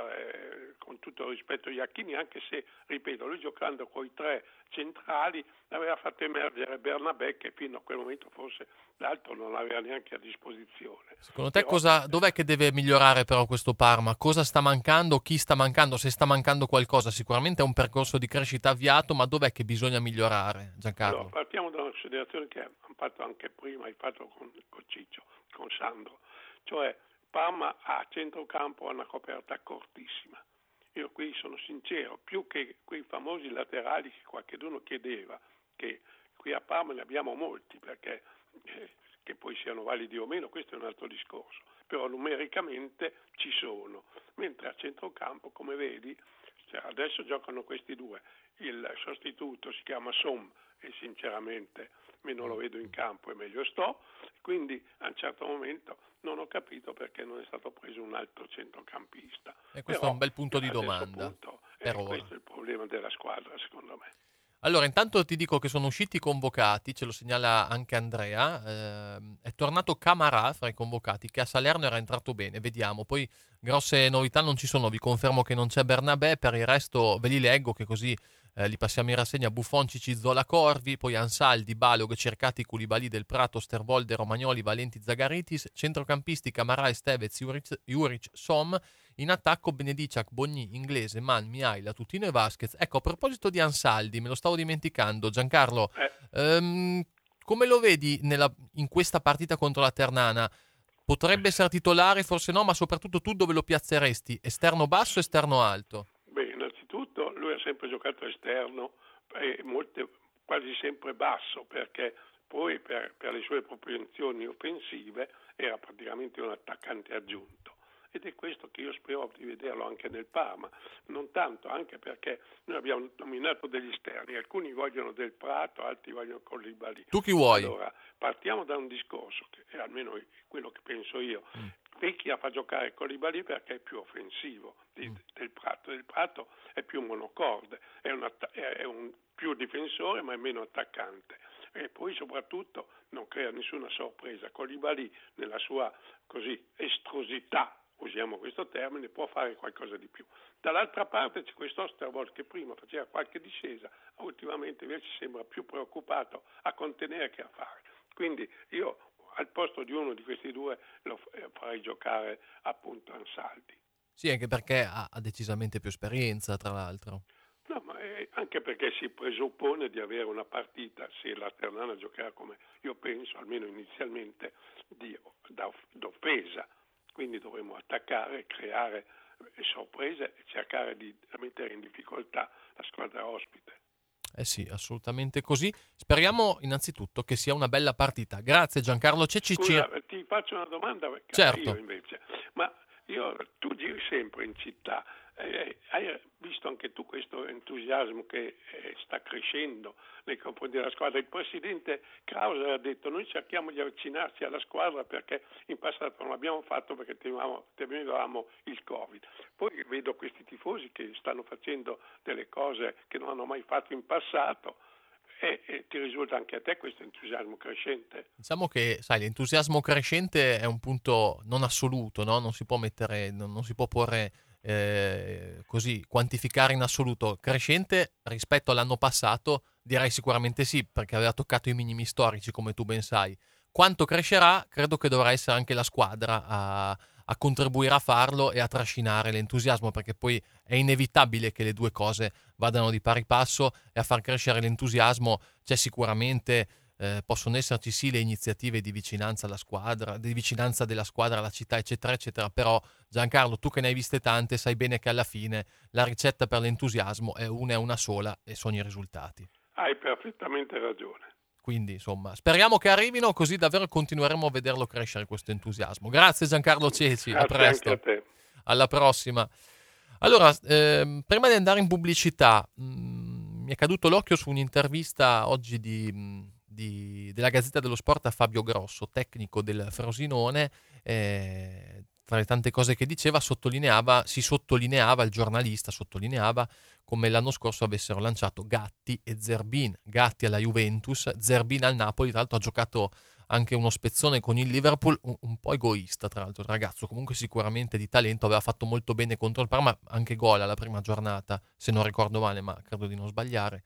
con tutto il rispetto a Iachini, anche se, ripeto, lui giocando con i 3 centrali aveva fatto emergere Bernabé, che fino a quel momento forse l'altro non aveva neanche a disposizione. Secondo te dov'è che deve migliorare però questo Parma? Cosa sta mancando? Chi sta mancando? Se sta mancando qualcosa, sicuramente è un percorso di crescita avviato, ma dov'è che bisogna migliorare, Giancarlo? Allora, partiamo da una considerazione che hanno fatto anche prima, hai fatto con Ciccio, con Sandro, cioè Parma a centrocampo ha una coperta cortissima. Io qui sono sincero, più che quei famosi laterali che qualcheduno chiedeva, che qui a Parma ne abbiamo molti, perché che poi siano validi o meno, questo è un altro discorso, però numericamente ci sono, mentre a centrocampo, come vedi, Svizzera. Adesso giocano questi due. Il sostituto si chiama Somm e sinceramente meno lo vedo in campo e meglio sto. Quindi a un certo momento non ho capito perché non è stato preso un altro centrocampista. E questo è un bel punto di domanda. Questo è il problema della squadra, secondo me. Allora, intanto ti dico che sono usciti convocati, ce lo segnala anche Andrea, è tornato Camarà fra i convocati, che a Salerno era entrato bene, vediamo. Poi grosse novità non ci sono, vi confermo che non c'è Bernabé, per il resto ve li leggo che così li passiamo in rassegna. Buffon, Cicizzola, Corvi, poi Ansaldi, Balog, Cercati, Koulibaly, Del Prato, Stervolde, Romagnoli, Valenti, Zagaritis, centrocampisti Camarà, Estevez, Juric, Somm. In attacco Benediciak, Bogni, Inglese, Man, Mihaila, Tutino e Vasquez. Ecco, a proposito di Ansaldi, me lo stavo dimenticando, Giancarlo, come lo vedi in questa partita contro la Ternana? Potrebbe essere titolare, forse no, ma soprattutto tu dove lo piazzeresti? Esterno basso o esterno alto? Beh, innanzitutto lui ha sempre giocato esterno e quasi sempre basso, perché poi per le sue propensioni offensive era praticamente un attaccante aggiunto. Ed è questo che io spero di vederlo anche nel Parma, non tanto anche perché noi abbiamo nominato degli esterni, alcuni vogliono Del Prato, altri vogliono Koulibaly. Tu chi vuoi? Allora, partiamo da un discorso, che è almeno quello che penso io. Vecchia fa giocare Koulibaly perché è più offensivo Del Prato. Del Prato è più monocorde, è un più difensore ma è meno attaccante. E poi soprattutto non crea nessuna sorpresa. Koulibaly nella sua così estrosità, usiamo questo termine, può fare qualcosa di più. Dall'altra parte c'è questo Osterwold che prima faceva qualche discesa, ultimamente invece sembra più preoccupato a contenere che a fare. Quindi io al posto di uno di questi due lo farei giocare appunto Ansaldi. Sì, anche perché ha decisamente più esperienza, tra l'altro. No, ma anche perché si presuppone di avere una partita, se la Ternana giocherà come io penso, almeno inizialmente, d'offesa. Quindi dovremo attaccare, creare sorprese e cercare di mettere in difficoltà la squadra ospite. Eh sì, assolutamente così. Speriamo innanzitutto che sia una bella partita. Grazie Giancarlo Cecci. Scusa, ti faccio una domanda, certo. Io invece. Ma tu giri sempre in città, hai visto anche tu questo entusiasmo che sta crescendo nei confronti della squadra? Il presidente Krauser ha detto: noi cerchiamo di avvicinarci alla squadra perché in passato non l'abbiamo fatto perché temevamo il Covid. Poi vedo questi tifosi che stanno facendo delle cose che non hanno mai fatto in passato. E ti risulta anche a te questo entusiasmo crescente? Diciamo che, sai, l'entusiasmo crescente è un punto non assoluto, no? Non si può mettere, non si può porre così, quantificare in assoluto. Crescente rispetto all'anno passato direi sicuramente sì, perché aveva toccato i minimi storici, come tu ben sai. Quanto crescerà, credo che dovrà essere anche la squadra a contribuire a farlo e a trascinare l'entusiasmo, perché poi è inevitabile che le due cose vadano di pari passo, e a far crescere l'entusiasmo c'è sicuramente, possono esserci sì le iniziative di vicinanza alla squadra, di vicinanza della squadra alla città, eccetera, eccetera, però Giancarlo, tu che ne hai viste tante, sai bene che alla fine la ricetta per l'entusiasmo è una sola e sono i risultati. Hai perfettamente ragione. Quindi, insomma, speriamo che arrivino, così davvero continueremo a vederlo crescere questo entusiasmo. Grazie Giancarlo Ceci, a presto. Anche a te. Alla prossima. Allora, prima di andare in pubblicità, mi è caduto l'occhio su un'intervista oggi della Gazzetta dello Sport a Fabio Grosso, tecnico del Frosinone. Tra le tante cose che diceva, il giornalista sottolineava come l'anno scorso avessero lanciato Gatti e Zerbin. Gatti alla Juventus, Zerbin al Napoli. Tra l'altro ha giocato anche uno spezzone con il Liverpool, un po' egoista tra l'altro il ragazzo, comunque sicuramente di talento, aveva fatto molto bene contro il Parma, anche gol alla prima giornata, se non ricordo male, ma credo di non sbagliare.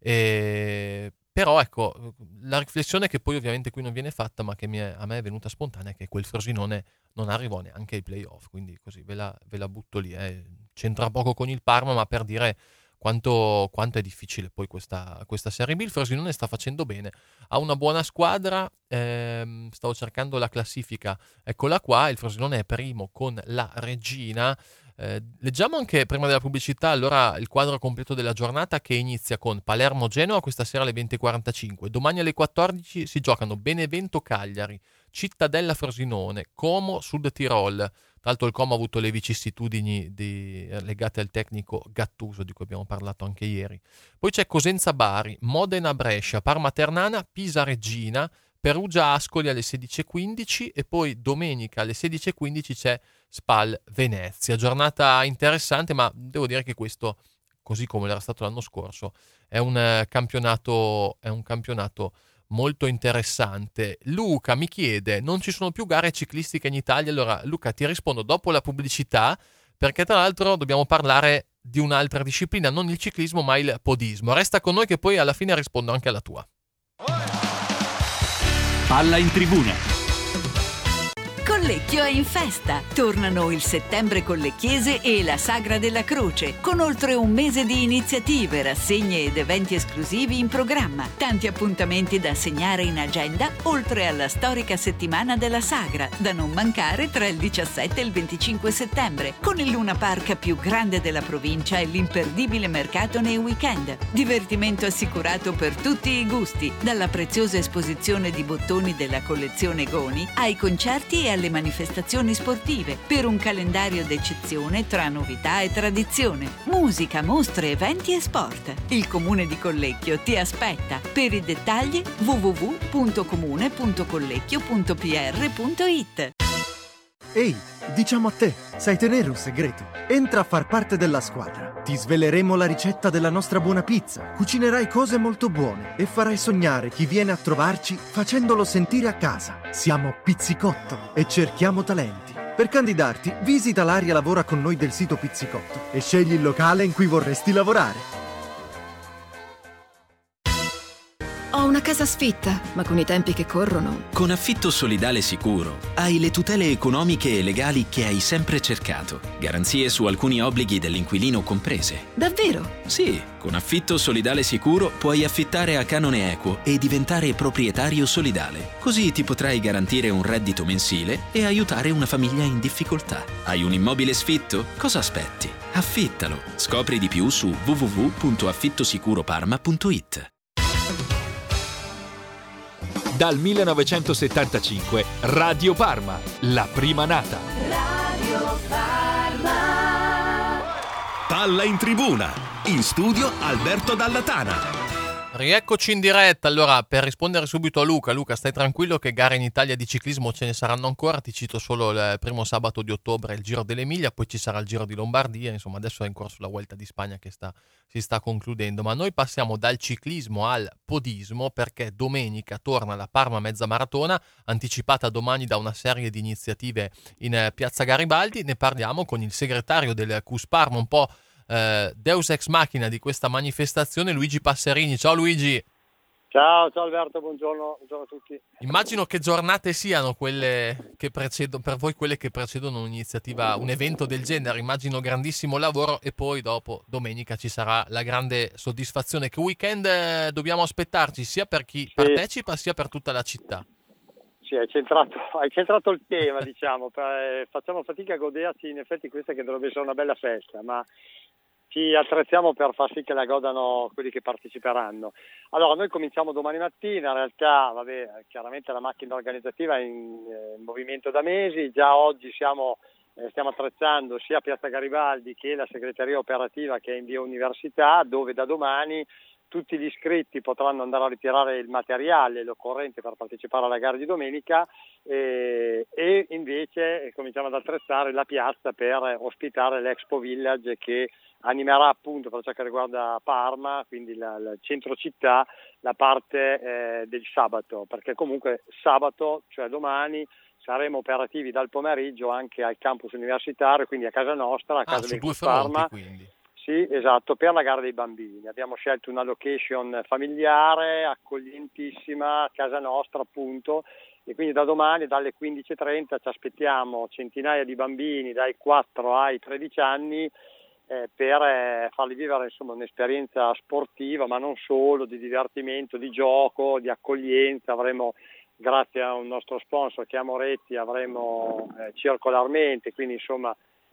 Però ecco, la riflessione che poi ovviamente qui non viene fatta, ma che a me è venuta spontanea, è che quel Frosinone non arrivò neanche ai playoff, quindi così ve la butto lì. C'entra poco con il Parma, ma per dire quanto è difficile poi questa Serie B. Il Frosinone sta facendo bene, ha una buona squadra, stavo cercando la classifica, eccola qua, il Frosinone è primo con la Reggina. Leggiamo anche prima della pubblicità allora il quadro completo della giornata, che inizia con Palermo-Genoa questa sera alle 20:45. Domani alle 14 si giocano Benevento-Cagliari, Cittadella-Frosinone, Como Sud Tirol, Tra l'altro il Como ha avuto le vicissitudini legate al tecnico Gattuso, di cui abbiamo parlato anche ieri. Poi c'è Cosenza Bari, Modena Brescia, Parma Ternana, Pisa Reggina, Perugia Ascoli alle 16.15 e poi domenica alle 16.15 c'è Spal Venezia. Giornata interessante, ma devo dire che questo, così come era stato l'anno scorso, è un campionato molto interessante. Luca mi chiede: non ci sono più gare ciclistiche in Italia? Allora Luca, ti rispondo dopo la pubblicità, perché tra l'altro dobbiamo parlare di un'altra disciplina, non il ciclismo ma il podismo. Resta con noi che poi alla fine rispondo anche alla tua. Palla in tribuna. Collecchio è in festa. Tornano il Settembre Collecchiese e la Sagra della Croce, con oltre un mese di iniziative, rassegne ed eventi esclusivi in programma. Tanti appuntamenti da segnare in agenda, oltre alla storica settimana della Sagra, da non mancare tra il 17 e il 25 settembre, con il Luna Park più grande della provincia e l'imperdibile mercato nei weekend. Divertimento assicurato per tutti i gusti, dalla preziosa esposizione di bottoni della collezione Goni ai concerti e alle manifestazioni sportive, per un calendario d'eccezione tra novità e tradizione, musica, mostre, eventi e sport. Il Comune di Collecchio ti aspetta. Per i dettagli www.comune.collecchio.pr.it. Ehi, diciamo a te, sai tenere un segreto? Entra a far parte della squadra. Ti sveleremo la ricetta della nostra buona pizza. Cucinerai cose molto buone e farai sognare chi viene a trovarci facendolo sentire a casa. Siamo Pizzicotto e cerchiamo talenti. Per candidarti, visita l'area Lavora con noi del sito Pizzicotto e scegli il locale in cui vorresti lavorare. Ho una casa sfitta, ma con i tempi che corrono... Con Affitto Solidale Sicuro hai le tutele economiche e legali che hai sempre cercato. Garanzie su alcuni obblighi dell'inquilino comprese. Davvero? Sì, con Affitto Solidale Sicuro puoi affittare a canone equo e diventare proprietario solidale. Così ti potrai garantire un reddito mensile e aiutare una famiglia in difficoltà. Hai un immobile sfitto? Cosa aspetti? Affittalo. Scopri di più su www.affittosicuroparma.it. Dal 1975 Radio Parma, la prima nata. Radio Parma. Palla in tribuna. In studio Alberto Dallatana. Rieccoci in diretta. Allora, per rispondere subito a Luca, stai tranquillo che gare in Italia di ciclismo ce ne saranno ancora. Ti cito solo il primo sabato di ottobre il Giro dell'Emilia, poi ci sarà il Giro di Lombardia. Insomma, adesso è in corso la Vuelta di Spagna che si sta concludendo. Ma noi passiamo dal ciclismo al podismo, perché domenica torna la Parma Mezza Maratona, anticipata domani da una serie di iniziative in Piazza Garibaldi. Ne parliamo con il segretario del CUS Parma, un po' Deus ex machina di questa manifestazione, Luigi Passerini. Ciao Luigi. Ciao Alberto, buongiorno a tutti. Immagino che giornate siano quelle che precedono, per voi quelle che precedono un'iniziativa, un evento del genere. Immagino grandissimo lavoro e poi dopo domenica ci sarà la grande soddisfazione. Che weekend dobbiamo aspettarci sia per chi partecipa sia per tutta la città? Sì, hai centrato il tema, diciamo. Facciamo fatica a goderci in effetti questa che dovrebbe essere una bella festa, ma ci attrezziamo per far sì che la godano quelli che parteciperanno. Allora, noi cominciamo domani mattina, in realtà, chiaramente la macchina organizzativa è in movimento da mesi, già oggi stiamo attrezzando sia Piazza Garibaldi che la segreteria operativa che è in via Università, dove da domani tutti gli iscritti potranno andare a ritirare il materiale, l'occorrente per partecipare alla gara di domenica e invece cominciamo ad attrezzare la piazza per ospitare l'Expo Village che animerà appunto per ciò che riguarda Parma, quindi il centro città, la parte del sabato, perché comunque sabato, cioè domani, saremo operativi dal pomeriggio anche al campus universitario, quindi a casa nostra, a casa del CUS Parma. Quindi. Sì, esatto, per la gara dei bambini. Abbiamo scelto una location familiare, accoglientissima, a casa nostra appunto, e quindi da domani dalle 15.30 ci aspettiamo centinaia di bambini dai 4 ai 13 anni per farli vivere insomma un'esperienza sportiva, ma non solo, di divertimento, di gioco, di accoglienza. Avremo, grazie a un nostro sponsor che è Moretti, avremo Circolarmente, quindi insomma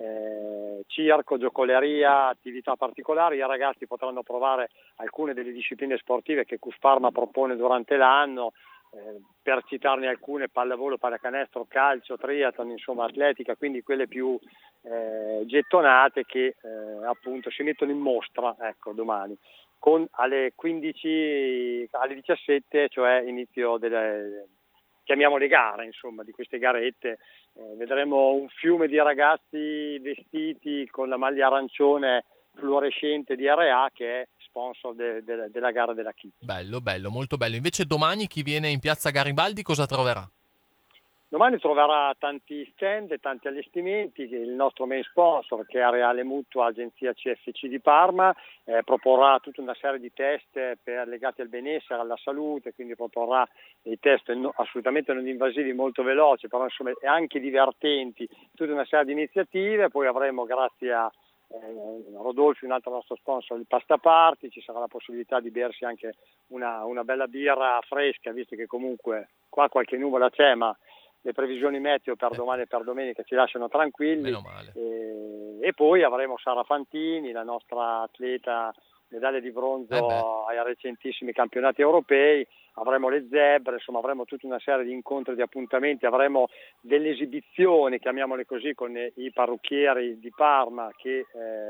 circo, giocoleria, attività particolari. I ragazzi potranno provare alcune delle discipline sportive che CUS Parma propone durante l'anno, per citarne alcune: pallavolo, pallacanestro, calcio, triathlon, insomma atletica, quindi quelle più gettonate che appunto si mettono in mostra, ecco, domani con alle 15, alle 17, cioè inizio delle, chiamiamole gare, insomma, di queste garette. Vedremo un fiume di ragazzi vestiti con la maglia arancione fluorescente di RA, che è sponsor della gara della Kit. Bello, molto bello. Invece domani chi viene in piazza Garibaldi cosa troverà? Domani troverà tanti stand e tanti allestimenti. Il nostro main sponsor, che è Areale Mutua, agenzia CFC di Parma, proporrà tutta una serie di test legati al benessere, alla salute, quindi proporrà dei test assolutamente non invasivi, molto veloci, però insomma anche divertenti, tutta una serie di iniziative. Poi avremo, grazie a Rodolfi, un altro nostro sponsor, il Pasta Party, ci sarà la possibilità di bersi anche una bella birra fresca, visto che comunque qua qualche nuvola c'è, ma le previsioni meteo per domani e per domenica ci lasciano tranquilli. Meno male. E poi avremo Sara Fantini, la nostra atleta medaglia di bronzo ai recentissimi campionati europei, avremo le zebre, insomma avremo tutta una serie di incontri, di appuntamenti, avremo delle esibizioni, chiamiamole così, con i parrucchieri di Parma che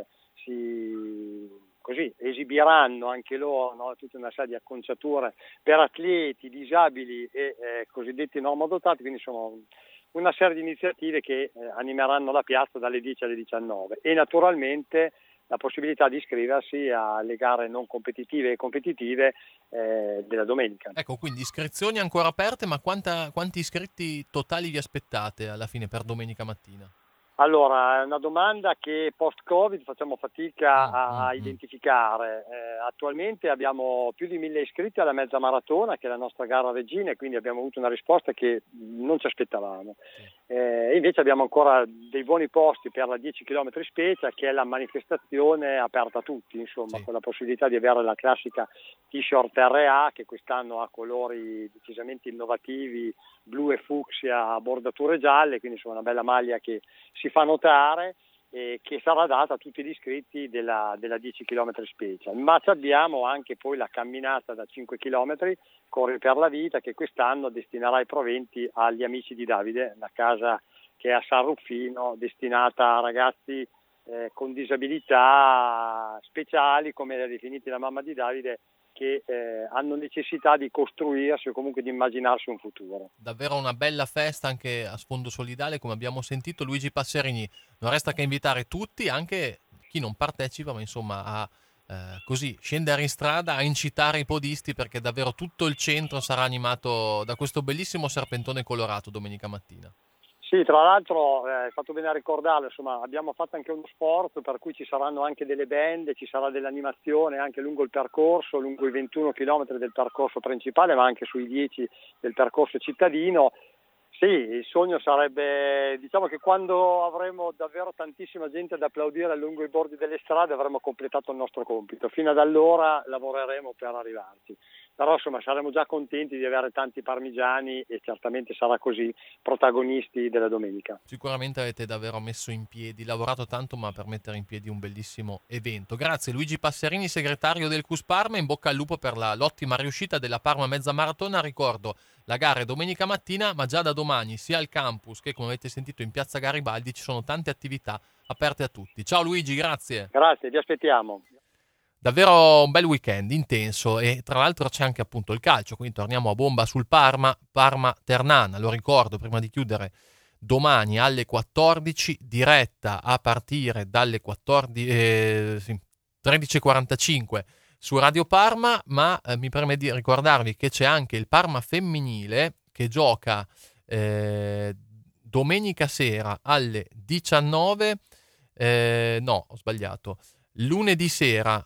esibiranno anche loro, no, tutta una serie di acconciature per atleti, disabili e cosiddetti normodotati, quindi sono una serie di iniziative che animeranno la piazza dalle 10 alle 19 e naturalmente la possibilità di iscriversi alle gare non competitive e competitive della domenica. Ecco, quindi iscrizioni ancora aperte, ma quanti iscritti totali vi aspettate alla fine per domenica mattina? Allora, è una domanda che post-Covid facciamo fatica a identificare. Attualmente abbiamo più di 1000 iscritti alla mezza maratona, che è la nostra gara regina, e quindi abbiamo avuto una risposta che non ci aspettavamo. Invece abbiamo ancora dei buoni posti per la 10 km Specia, che è la manifestazione aperta a tutti, insomma, con la possibilità di avere la classica t-shirt RA, che quest'anno ha colori decisamente innovativi, blu e fucsia a bordature gialle, quindi insomma una bella maglia che si fa notare e che sarà data a tutti gli iscritti della 10 km Specia. Ma abbiamo anche poi la camminata da 5 km Corri per la Vita, che quest'anno destinerà i proventi agli Amici di Davide, la casa che è a San Ruffino, destinata a ragazzi con disabilità speciali, come l'ha definiti la mamma di Davide, che hanno necessità di costruirsi o comunque di immaginarsi un futuro. Davvero una bella festa anche a sfondo solidale, come abbiamo sentito. Luigi Passerini, non resta che invitare tutti, anche chi non partecipa, ma insomma a così scendere in strada, a incitare i podisti, perché davvero tutto il centro sarà animato da questo bellissimo serpentone colorato domenica mattina. Sì, tra l'altro hai fatto bene a ricordarlo, insomma abbiamo fatto anche uno sport per cui ci saranno anche delle band, ci sarà dell'animazione anche lungo il percorso, lungo i 21 km del percorso principale, ma anche sui 10 del percorso cittadino. Sì, il sogno sarebbe, diciamo che quando avremo davvero tantissima gente ad applaudire lungo i bordi delle strade avremo completato il nostro compito. Fino ad allora lavoreremo per arrivarci. Però insomma saremo già contenti di avere tanti parmigiani e certamente sarà così, protagonisti della domenica. Sicuramente avete davvero messo in piedi, lavorato tanto, ma per mettere in piedi un bellissimo evento. Grazie Luigi Passerini, segretario del CUS Parma, in bocca al lupo per l'ottima riuscita della Parma Mezza Maratona. Ricordo, la gara è domenica mattina, ma già da domani sia al campus che, come avete sentito, in piazza Garibaldi ci sono tante attività aperte a tutti. Ciao Luigi, grazie. Grazie, vi aspettiamo. Davvero un bel weekend intenso, e tra l'altro c'è anche appunto il calcio, quindi torniamo a bomba sul Parma-Ternana. Lo ricordo prima di chiudere: domani alle 14, diretta a partire dalle 13:45 su Radio Parma, ma mi preme di ricordarvi che c'è anche il Parma femminile che gioca domenica sera alle 19, no, ho sbagliato, lunedì sera,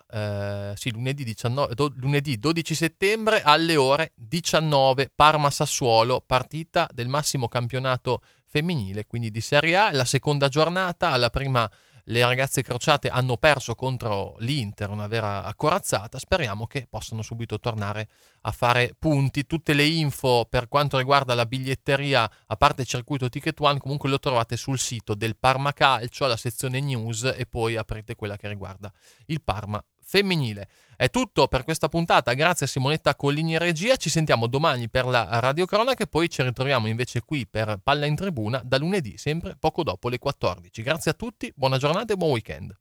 lunedì 12 settembre alle ore 19, Parma-Sassuolo, partita del massimo campionato femminile, quindi di Serie A, la seconda giornata. Alla prima le ragazze crociate hanno perso contro l'Inter, una vera corazzata. Speriamo che possano subito tornare a fare punti. Tutte le info per quanto riguarda la biglietteria, a parte il circuito Ticket One, comunque lo trovate sul sito del Parma Calcio, alla sezione news, e poi aprite quella che riguarda il Parma femminile. È tutto per questa puntata, grazie a Simonetta Colligni in regia, ci sentiamo domani per la radiocronaca e poi ci ritroviamo invece qui per Palla in Tribuna da lunedì, sempre poco dopo le 14. Grazie a tutti, buona giornata e buon weekend.